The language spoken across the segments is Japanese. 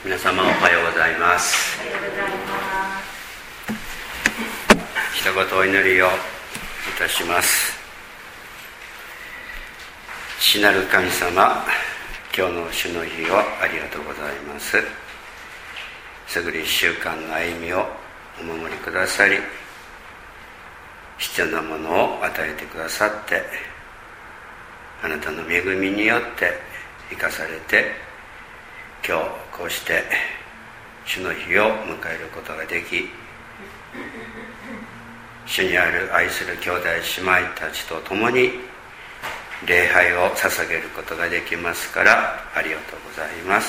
皆様おはようございます。一言お祈りをいたします。父なる神様、今日の主の日をありがとうございます。すぐり1週間の歩みをお守りくださり、必要なものを与えてくださって、あなたの恵みによって生かされて、今日こうして主の日を迎えることができ、主にある愛する兄弟姉妹たちと共に礼拝を捧げることができますからありがとうございます。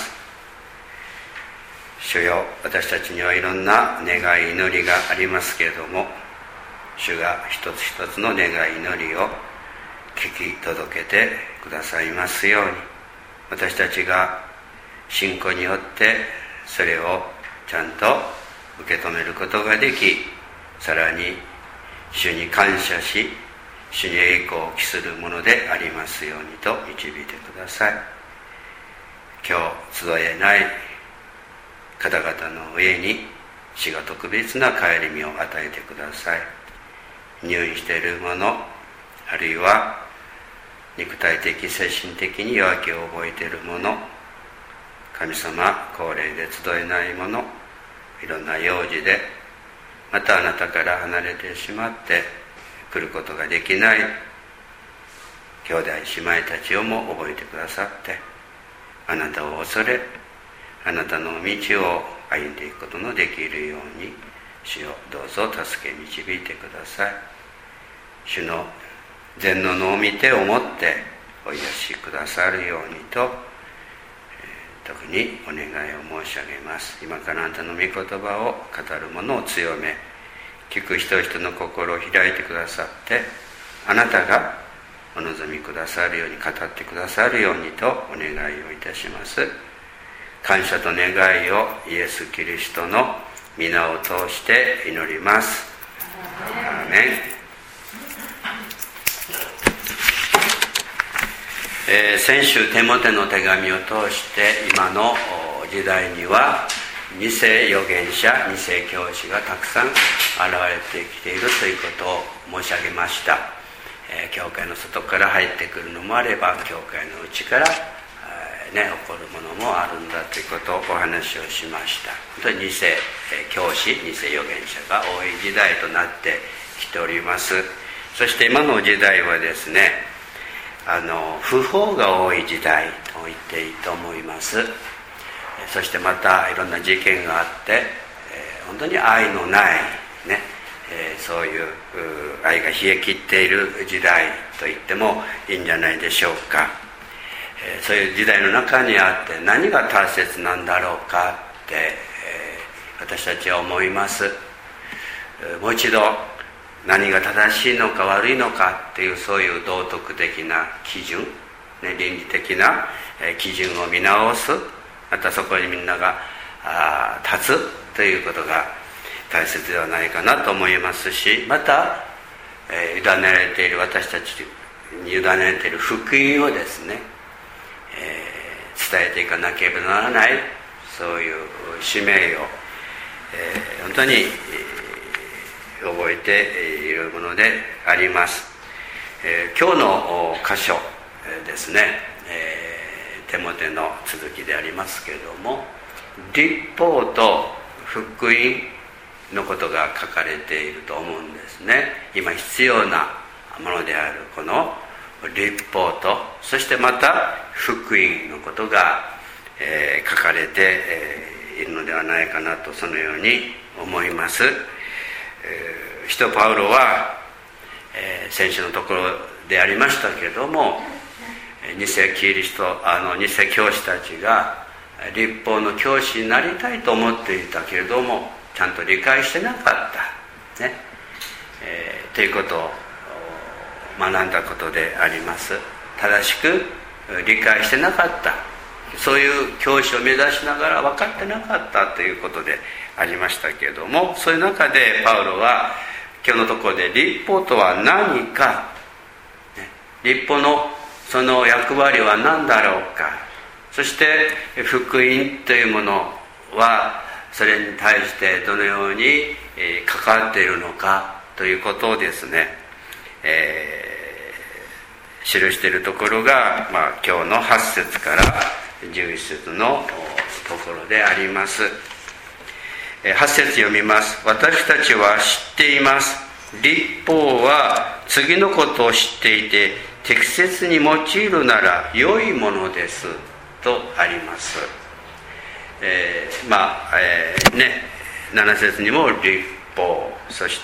主よ、私たちにはいろんな願い祈りがありますけれども、主が一つ一つの願い祈りを聞き届けてくださいますように、私たちが信仰によってそれをちゃんと受け止めることができ、さらに主に感謝し、主に栄光を期するものでありますようにと導いてください。今日集えない方々の上に主が特別な顧みを与えてください。入院している者、あるいは肉体的精神的に弱気を覚えている者、神様、高齢で集えない者、いろんな用事でまたあなたから離れてしまって来ることができない兄弟姉妹たちをも覚えてくださって、あなたを恐れ、あなたの道を歩んでいくことのできるように、主をどうぞ助け導いてください。主の全能の御手をもってお癒しくださるようにと特にお願いを申し上げます。今からあなたの御言葉を語る者を強め、聞く人々の心を開いてくださって、あなたがお望みくださるように、語ってくださるようにとお願いをいたします。感謝と願いをイエス・キリストの皆を通して祈ります。アーメン。先週テモテの手紙を通して今の時代には偽預言者、偽教師がたくさん現れてきているということを申し上げました。教会の外から入ってくるのもあれば、教会の内から、起こるものもあるんだということをお話をしました。本当に偽教師、偽預言者が多い時代となってきております。そして今の時代はですね、不法が多い時代と言っていいと思います。そしてまたいろんな事件があって、本当に愛のない、そういう愛が冷え切っている時代と言ってもいいんじゃないでしょうか。そういう時代の中にあって何が大切なんだろうかって、私たちは思います。もう一度何が正しいのか悪いのかっていう、そういう道徳的な基準、倫理的な基準を見直す、またそこにみんなが立つということが大切ではないかなと思いますし、また、委ねられている私たちに委ねられている福音をですね、伝えていかなければならない、そういう使命を、本当に覚えているものであります。今日の箇所ですね、テモテの続きでありますけれども、律法と福音のことが書かれていると思うんですね。今必要なものであるこの律法と、そしてまた福音のことが、書かれて、いるのではないかなと、そのように思います。使徒パウロは、先週のところでありましたけれども、偽キリスト、偽教師たちが律法の教師になりたいと思っていたけれども、ちゃんと理解してなかった、ということを学んだことであります。正しく理解してなかった、そういう教師を目指しながら分かってなかったということでありましたけれども、そういう中でパウロは今日のところで律法とは何か、律法のその役割は何だろうか、そして福音というものはそれに対してどのように関わっているのかということをですね、記しているところが、今日の8節から11節のところであります。8節読みます。私たちは知っています。律法は次のことを知っていて適切に用いるなら良いものですとあります。7節にも律法、そして、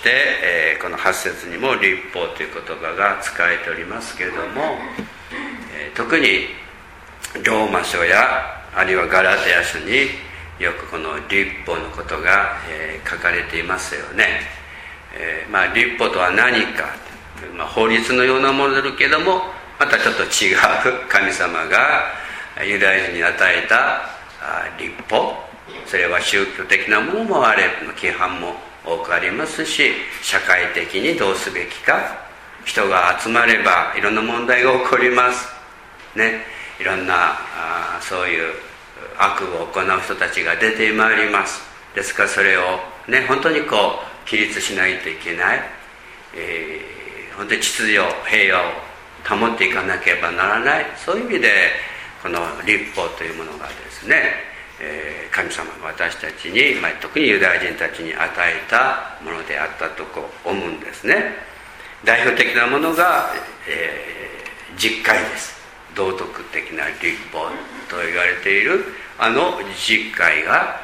この8節にも律法という言葉が使われておりますけれども、特にローマ書やあるいはガラテヤ書によくこの律法のことが、書かれていますよね。律法とは何か、法律のようなものだけどもまたちょっと違う神様がユダヤ人に与えた律法、それは宗教的なものもあれば規範も多くありますし、社会的にどうすべきか、人が集まればいろんな問題が起こりますね。いろんなそういう悪を行う人たちが出てまいります。ですからそれをね、本当に規律しないといけない、本当に秩序平和を保っていかなければならない、そういう意味でこの律法というものがですね、神様が私たちに、特にユダヤ人たちに与えたものであったと思うんですね。代表的なものが、十戒です。道徳的な律法と言われている十戒が、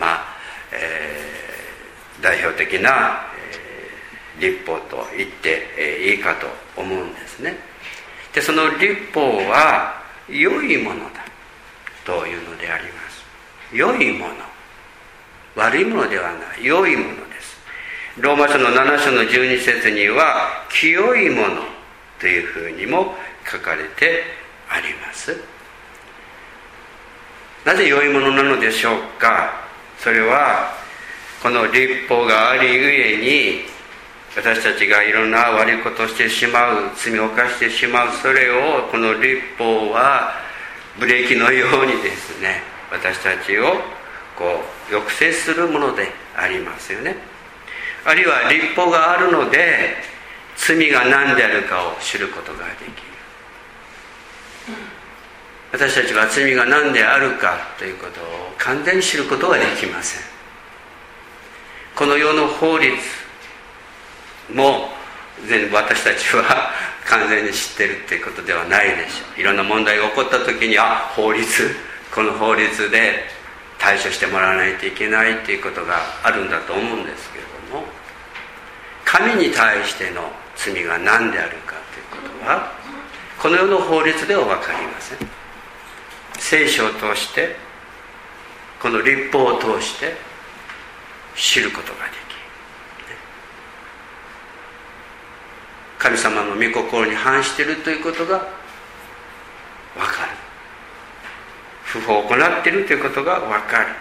代表的な、律法と言っていいかと思うんですね。でその律法は良いものだというのであります。良いもの、悪いものではない良いものです。ローマ書の7章の12節には清いものというふうにも書かれてあります。なぜ良いものなのでしょうか。それはこの律法がありゆえに私たちがいろんな悪いことをしてしまう、罪を犯してしまう、それをこの律法はブレーキのようにですね、私たちを抑制するものでありますよね。あるいは律法があるので罪が何であるかを知ることができる。私たちは罪が何であるかということを完全に知ることはできません。この世の法律も全部私たちは完全に知ってるっていうことではないでしょう。いろんな問題が起こった時にこの法律で対処してもらわないといけないっていうことがあるんだと思うんですけれども、神に対しての罪が何であるかということはこの世の法律では分かりません。聖書を通して、この律法を通して知ることができる。神様の御心に反しているということが分かる。不法を行っているということが分かる。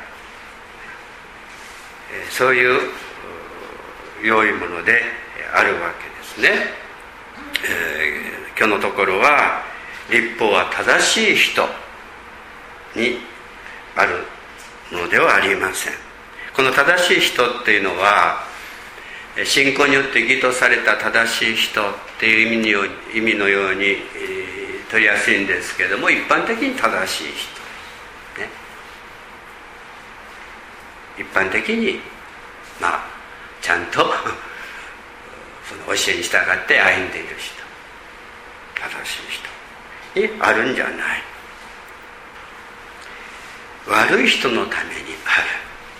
そういう良いものであるわけですね。今日のところは律法は正しい人にあるのではありません。この正しい人っていうのは信仰によって義とされた正しい人っていう意味のように、取りやすいんですけれども、一般的に正しい人、ね、一般的にちゃんとその教えに従って歩んでいる人、正しい人にあるんじゃない。悪い人のためにある。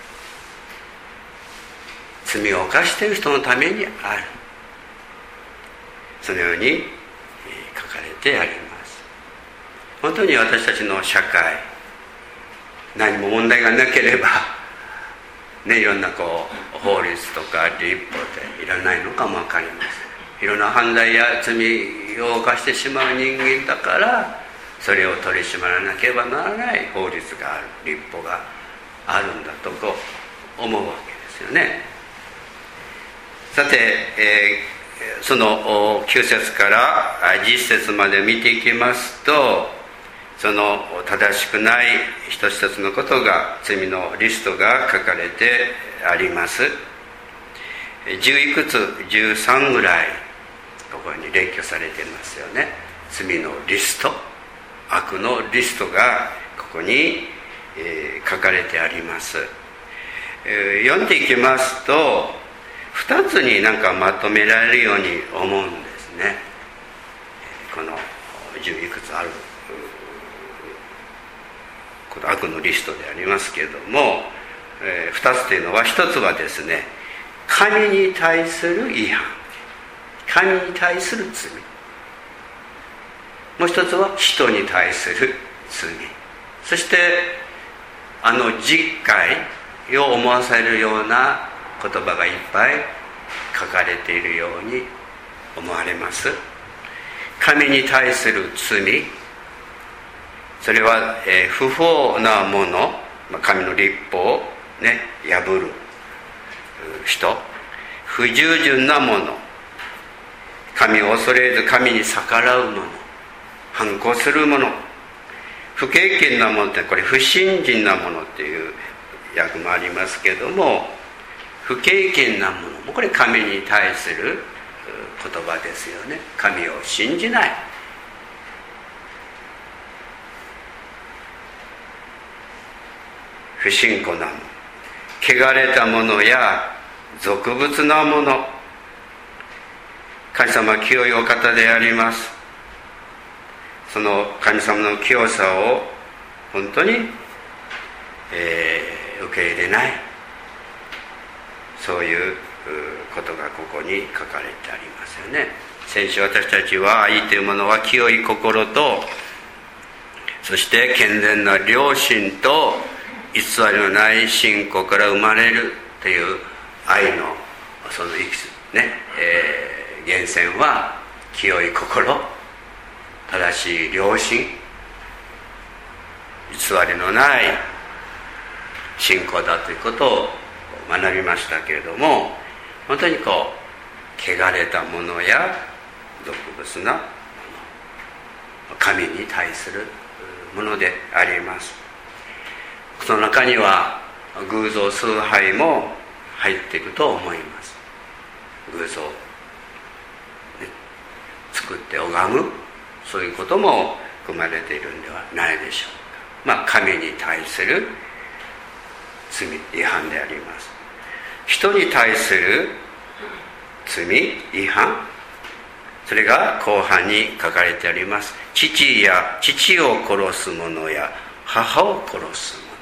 罪を犯している人のためにある。そのように書かれてあります。本当に私たちの社会、何も問題がなければいろんな法律とか律法っていらないのかも分かりません。いろんな犯罪や罪を犯してしまう人間だからそれを取り締まらなければならない法律がある、律法があるんだと思うわけですよね。さて、その9節から10節まで見ていきますと、 その正しくない一つ一つのことが、罪のリストが書かれてあります。10いくつ、13ぐらいここに列挙されていますよね。罪のリスト、悪のリストがここに、書かれてあります。読んでいきますと2つになんかまとめられるように思うんですね。この10いくつあるこの悪のリストでありますけれども、2つというのは、1つはですね、神に対する違反、神に対する罪、もう1つは人に対する罪、そして実戒を思わせるような言葉がいっぱい書かれているように思われます。神に対する罪、それは、不法なもの、神の律法を、破る人、不従順なもの、神を恐れず神に逆らうもの、反抗するもの、不敬虔なものって、これ不信心なものっていう訳もありますけれども、不敬虔なものもこれ神に対する言葉ですよね。神を信じない、不信仰なもの、汚れたものや俗物なもの、神様は清いお方であります。その神様の清さを本当に、受け入れない、そういうことがここに書かれてありますよね。先週私たちは、愛というものは清い心と、そして健全な良心と偽りのない信仰から生まれるという愛のその源泉は、清い心、正しい良心、偽りのない信仰だということを学びましたけれども、本当に汚れたものや俗物なもの、神に対するものであります。その中には偶像崇拝も入っていると思います。偶像、作って拝む、そういうことも含まれているんではないでしょうか。神に対する罪、違反であります。人に対する罪、違反、それが後半に書かれてあります。父を殺す者や母を殺す者、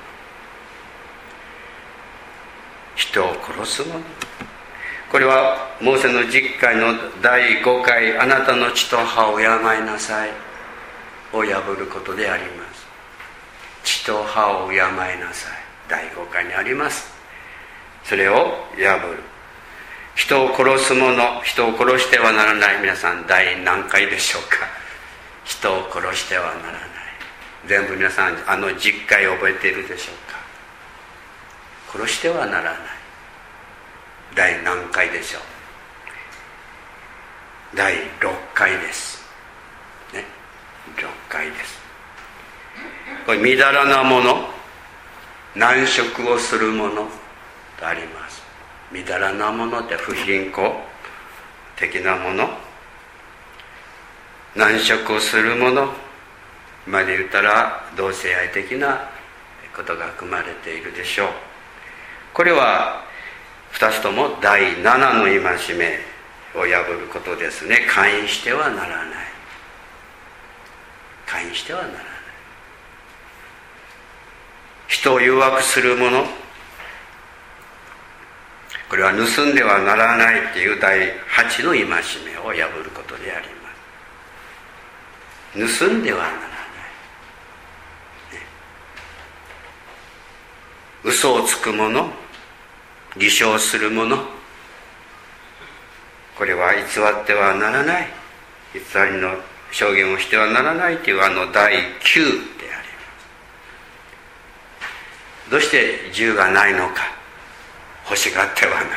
人を殺す者、これはモーセの十戒の第5回、あなたの血と母を敬いなさいを破ることであります。血と母を敬いなさい、第5回にあります。それを破る。人を殺す者、人を殺してはならない、皆さん第何回でしょうか。人を殺してはならない、全部皆さん十戒を覚えているでしょうか。殺してはならない、第何回でしょう。第6回ですね。6回です。これみだらなもの、難食をするものとあります。みだらなものって不貧困的なもの、難食をするもの、今で言ったら同性愛的なことが含まれているでしょう。これは2つとも第7の戒めを破ることですね。姦淫してはならない、姦淫してはならない。人を誘惑するもの、これは盗んではならないという第8の戒めを破ることであります。盗んではならない、嘘をつくもの、偽証するもの、これは偽ってはならない、偽りの証言をしてはならないという第9であります。どうして銃がないのか、欲しがってはならない、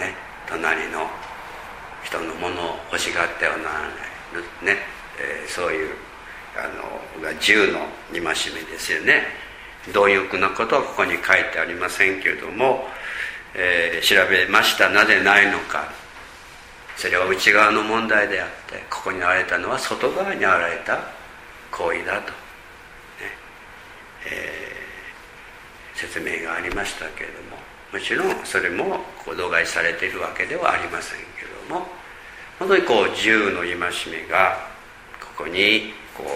隣の人のものを欲しがってはならない、そういうが10の戒めですよね。貪欲なことはここに書いてありませんけれども、調べました。なぜないのか。それは内側の問題であって、ここに現れたのは外側に現れた行為だと、説明がありましたけれども、もちろんそれも度外されているわけではありませんけれども、本当に10の戒めがここに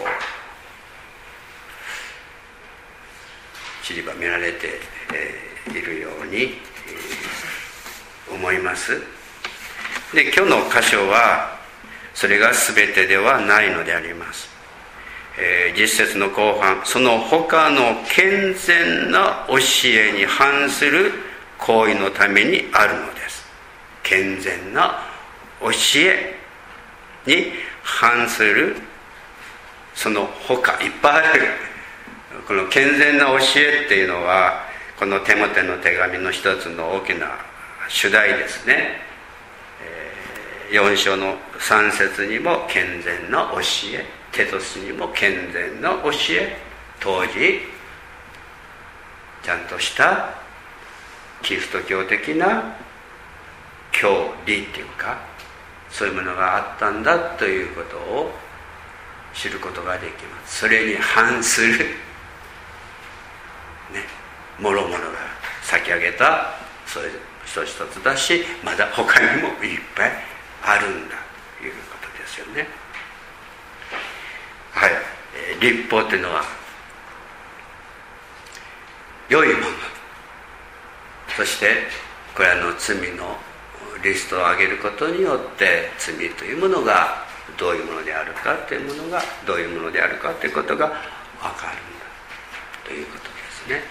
散りばめられているように思います。で、今日の箇所はそれが全てではないのであります。10節の後半、その他の健全な教えに反する行為のためにあるのです。健全な教えに反する、その他いっぱいある。この健全な教えっていうのは、このテモテの手紙の一つの大きな主題ですね。4章の3節にも健全な教え、テトスにも健全な教え、当時ちゃんとしたキリスト教的な教理っていうか、そういうものがあったんだということを知ることができます。それに反するもろもろが先挙げたそれ一つ一つだし、まだ他にもいっぱいあるんだということですよね。はい、律法というのは良いもの、そしてこれらの罪のリストを上げることによって罪というものがどういうものであるかというものがどういうものであるかということが分かるんだということですね。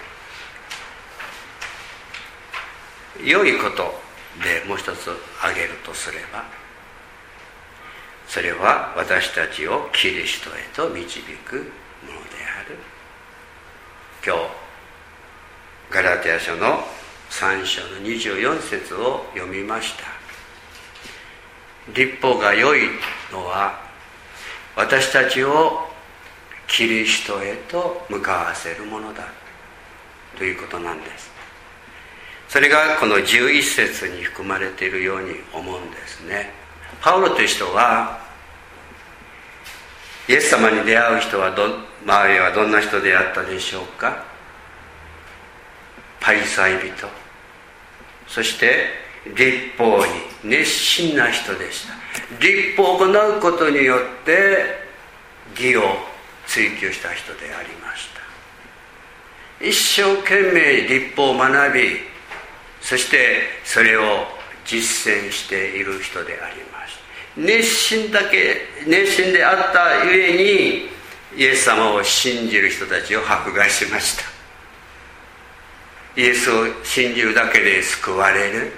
良いことでもう一つ挙げるとすれば、それは私たちをキリストへと導くものである。今日ガラテヤ書の3章の24節を読みました。律法が良いのは私たちをキリストへと向かわせるものだということなんです。それがこの11節に含まれているように思うんですね。パウロという人はイエス様に出会う人は周りはどんな人であったでしょうか。パリサイ人、そして律法に熱心な人でした。律法を行うことによって義を追求した人でありました。一生懸命律法を学び、そしてそれを実践している人でありました。熱心であったゆえにイエス様を信じる人たちを迫害しました。イエスを信じるだけで救われる。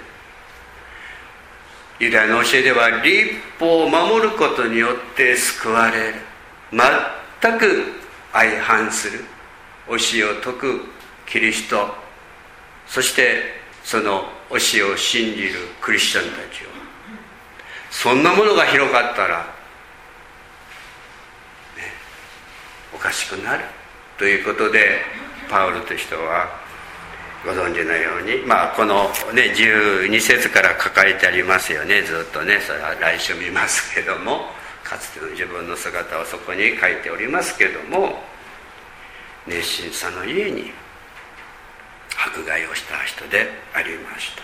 ユダヤの教えでは律法を守ることによって救われる。全く相反する教えを説くキリスト、そしてその教えを信じるクリスチャンたちを、そんなものが広がったら、おかしくなるということで、パウロという人はご存知のように、この12節から書かれてありますよね。ずっとね、それは来週見ますけども、かつての自分の姿をそこに書いておりますけども、熱心さのゆえに迫害をした人でありました。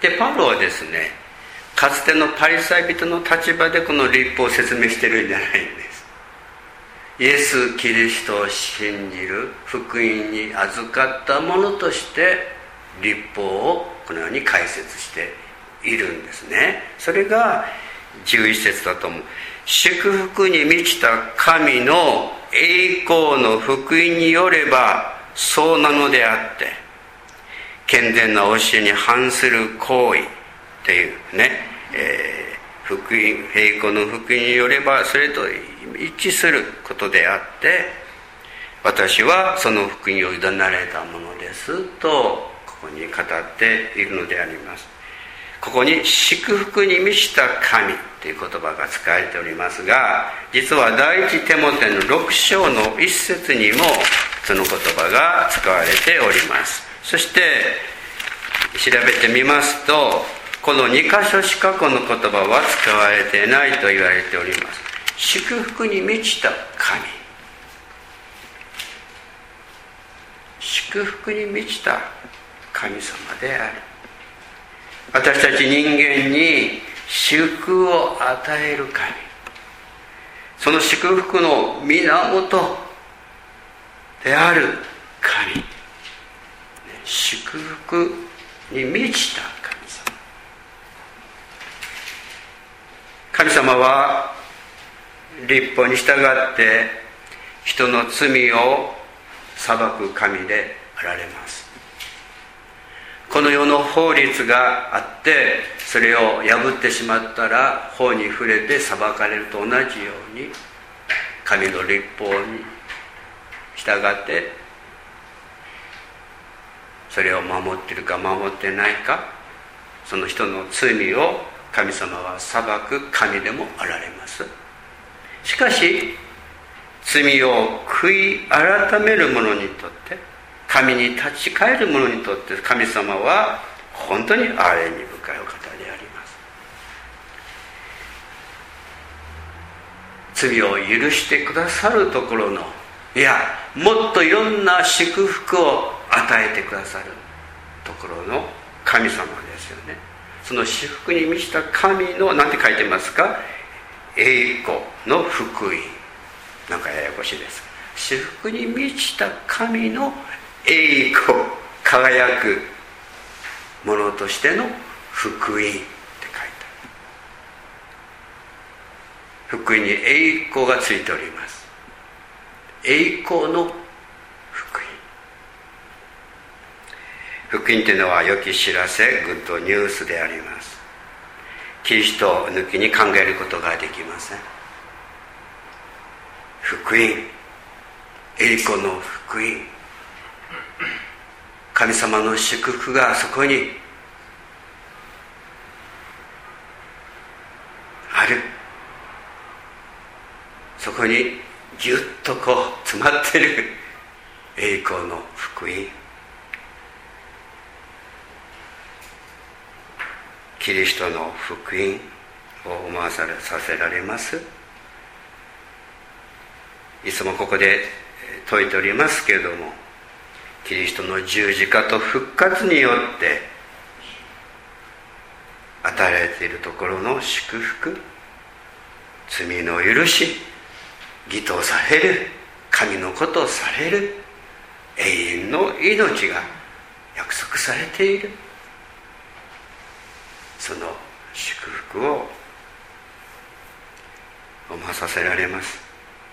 で、パウロはですね、かつてのパリサイ人の立場でこの律法を説明してるんじゃないんです。イエス・キリストを信じる福音に預かったものとして律法をこのように解説しているんですね。それが11節だと思う。祝福に満ちた神の栄光の福音によればそうなのであって、健全な教えに反する行為っていうね、福音、栄光の福音によればそれと一致することであって、私はその福音を委ねられたものですとここに語っているのであります。 ここに祝福に満ちた神という言葉が使われておりますが、実は第一テモテの6章の1節にもその言葉が使われております。そして調べてみますと、この2箇所しかこの言葉は使われていないと言われております。祝福に満ちた神、祝福に満ちた神様である。私たち人間に祝福を与える神、その祝福の源である神、祝福に満ちた神様。神様は律法に従って人の罪を裁く神であられます。この世の法律があって、それを破ってしまったら法に触れて裁かれると同じように、神の律法に従ってそれを守っているか守ってないか、その人の罪を神様は裁く神でもあられます。しかし罪を悔い改める者にとって、神に立ち返る者にとって、神様は本当に憐れみ深いお方であります。罪を許してくださるところの、いやもっといろんな祝福を与えてくださるところの神様ですよね。その祝福に満ちた神の、なんて書いてますか、栄光の福音。なんかややこしいです。祝福に満ちた神の栄光、輝くものとしての福音って書いてある。福音に栄光がついております。栄光の福音。福音というのは良き知らせ、グッドニュースであります。キリストを抜きに考えることができません。福音、栄光の福音、神様の祝福がそこにある。そこにぎゅっとこう詰まっている栄光の福音。キリストの福音を思わさせられます。いつもここで説いておりますけれども、キリストの十字架と復活によって与えられているところの祝福、罪の許し、義とされる、神の子とされる永遠の命が約束されている、その祝福を思わさせられます。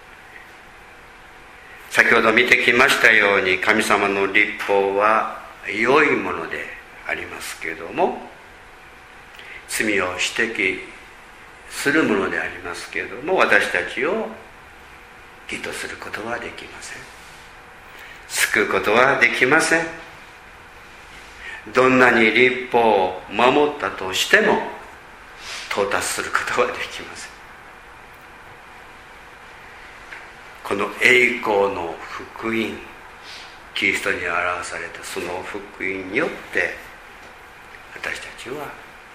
先ほど見てきましたように、神様の律法は良いものでありますけれども、罪を指摘するものでありますけれども、私たちを義とすることはできません。救うことはできません。どんなに律法を守ったとしても到達することはできません。この栄光の福音、キリストに表されたその福音によって私たちは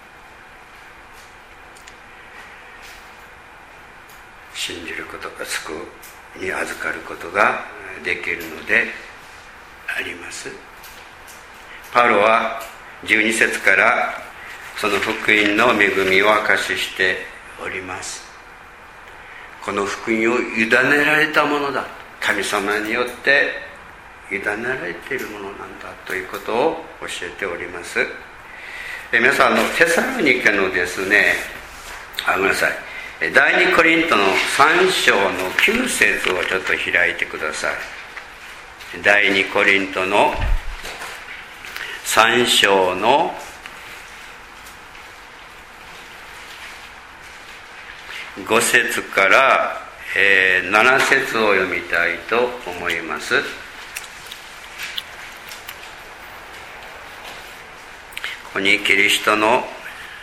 信じることが、救いに預かることができるのであります。パウロは12節からその福音の恵みを証ししております。この福音を委ねられたものだ、神様によって委ねられているものなんだということを教えております。皆さん、テサロニケのですね、ごめんなさい、第2コリントの3章の9節をちょっと開いてください。第2コリントの3章の5節から7節を読みたいと思います。ここにキリストの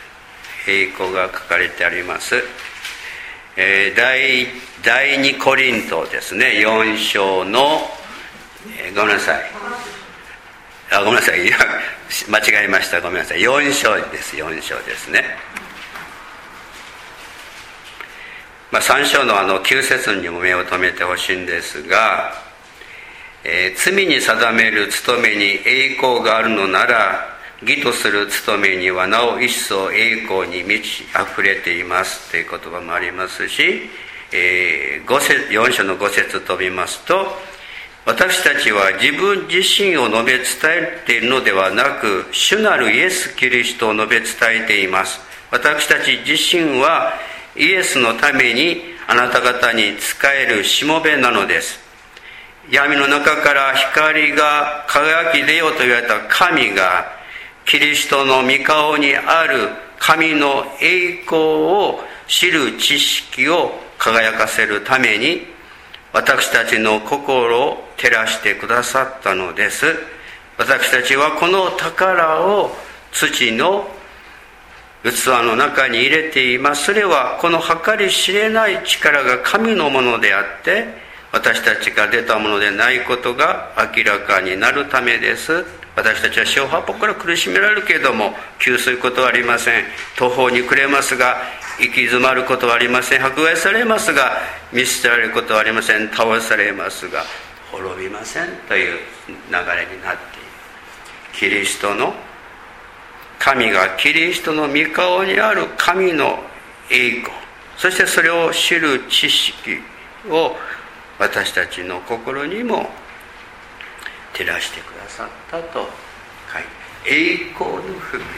栄光が書かれてあります。第2コリントですね、4章の、ごめんなさい、いや間違えました、ごめんなさい、4章ですね。3章の9節にも目を留めてほしいんですが、罪に定める務めに栄光があるのなら、義とする務めにはなお一層栄光に満ち溢れていますという言葉もありますし、4章の5節飛びますと、私たちは自分自身を述べ伝えているのではなく、主なるイエス・キリストを述べ伝えています。私たち自身はイエスのためにあなた方に仕えるしもべなのです。闇の中から光が輝き出ようと言われた神が、キリストの御顔にある神の栄光を知る知識を輝かせるために、私たちの心を照らしてくださったのです。私たちはこの宝を土の器の中に入れています。それはこの計り知れない力が神のものであって、私たちが出たものでないことが明らかになるためです。私たちは四方八方から苦しめられるけれども、窮することはありません。途方に暮れますが行き詰まることはありません。迫害されますが見捨てられることはありません。倒されますが滅びませんという流れになっている。キリストの神がキリストの御顔にある神の栄光、そしてそれを知る知識を私たちの心にも照らしてくださったと書いて、栄光の福音、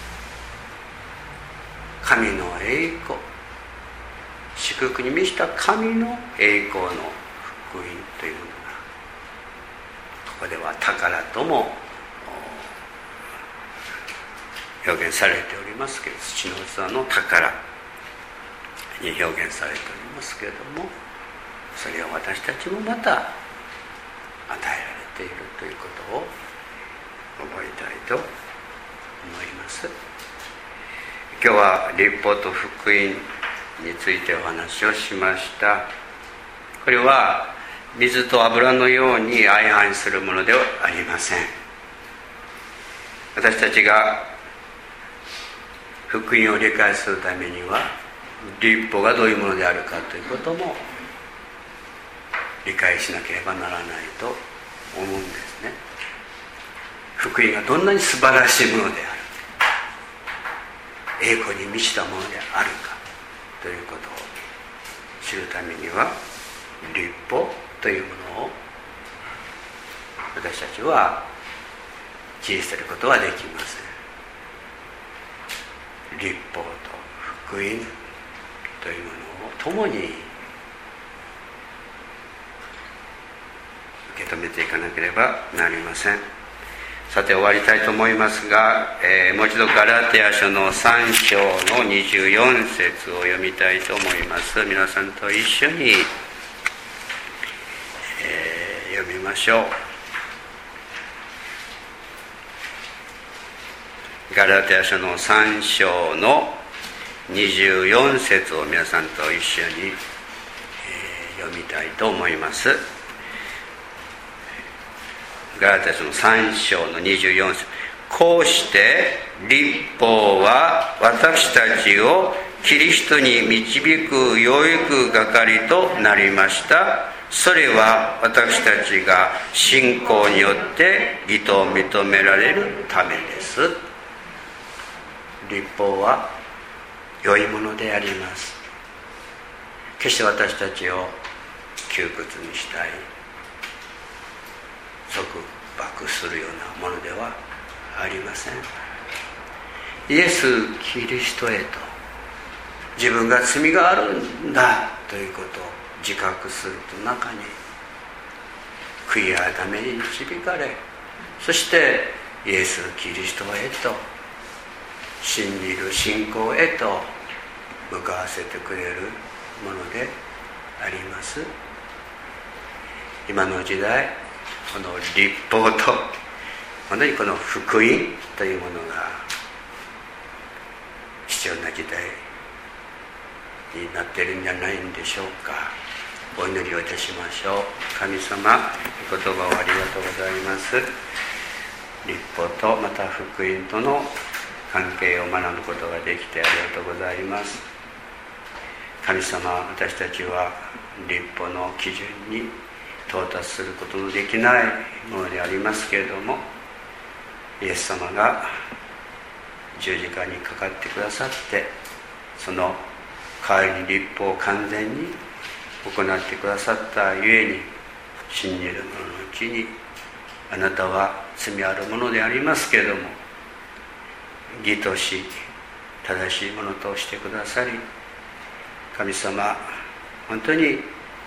神の栄光、祝福に満ちた神の栄光の福音というものがここでは宝とも表現されておりますけれど、土の器の宝に表現されておりますけれども、それを私たちもまた与えられているということを覚えたいと思います。今日は律法と福音についてお話をしました。これは水と油のように相反するものではありません。私たちが福音を理解するためには、律法がどういうものであるかということも理解しなければならないと思うんですね。福音がどんなに素晴らしいものである、栄光に満ちたものであるかということを知るためには、律法というものを私たちは知り捨てることはできません。律法と福音というものを共に受け止めていかなければなりません。さて終わりたいと思いますが、もう一度ガラテヤ書の3章の24節を読みたいと思います。皆さんと一緒に、読みましょう。ガラテヤ書の3章の24節を皆さんと一緒に、読みたいと思います。ガラテヤ書の3章の24節、こうして律法は私たちをキリストに導く養育係となりました。それは私たちが信仰によって義と認められるためです。律法は良いものであります。決して私たちを窮屈にしたい、束縛するようなものではありません。イエス・キリストへと自分が罪があるんだということを自覚すると中に悔い改めに導かれ、そしてイエス・キリストへと信じる信仰へと向かわせてくれるものであります。今の時代、この律法と本当にこの福音というものが必必要な時代になっているんじゃないんでしょうか。お祈りをいたしましょう。神様、御言葉をありがとうございます。律法とまた福音との関係を学ぶことができてありがとうございます。神様、私たちは律法の基準に到達することのできないものでありますけれども、イエス様が十字架にかかってくださって、その代わりに律法を完全に行ってくださったゆえに、信じる者のうちにあなたは罪あるものでありますけれども、義とし正しいものとしてくださり、神様、本当に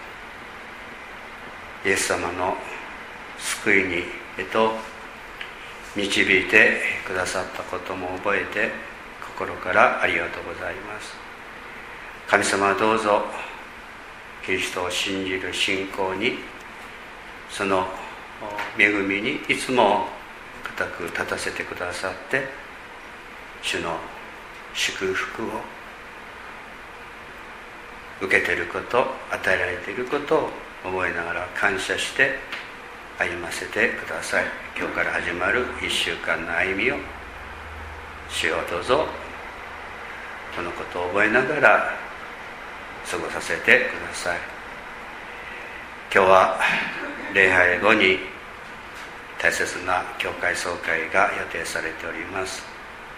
イエス様の救いにへと導いてくださったことも覚えて、心からありがとうございます。神様はどうぞキリストを信じる信仰に、その恵みにいつも固く立たせてくださって、主の祝福を受けていること、与えられていることを覚えながら感謝して歩ませてください。今日から始まる1週間の歩みを、主よどうぞこのことを覚えながら過ごさせてください。今日は礼拝後に大切な教会総会が予定されております。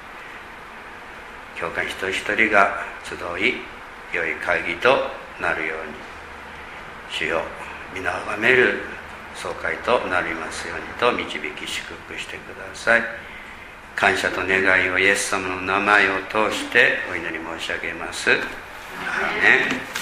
教会一人一人が集い、良い会議となるように、主よ皆を崇める総会となりますようにと導き祝福してください。感謝と願いをイエス様の名前を通してお祈り申し上げます。アーメン。